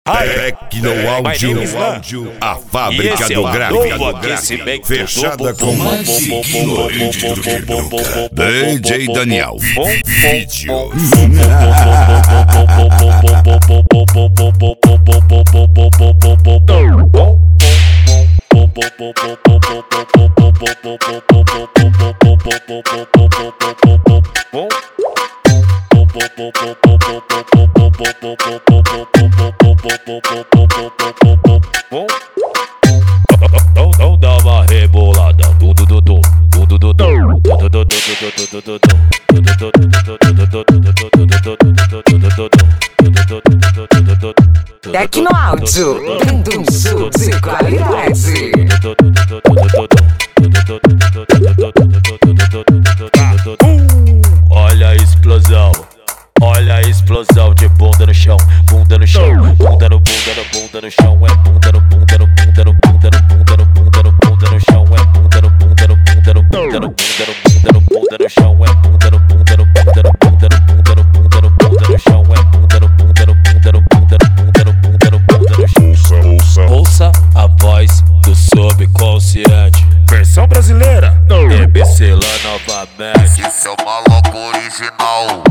Tecno Áudio, a fábrica do gráfico, fechada com DJ Daniel Vídeo. Não dá uma rebolada, Tecno Áudio, dando um show de qualidade. Olha a explosão. Olha a explosão de bunda no chão, bunda no chão, bunda no chão, é bunda no chão, é bunda no chão, é bunda no chão, é ouça a voz do subconsciente. Versão brasileira, MC lá novamente. Esse é o maluco original.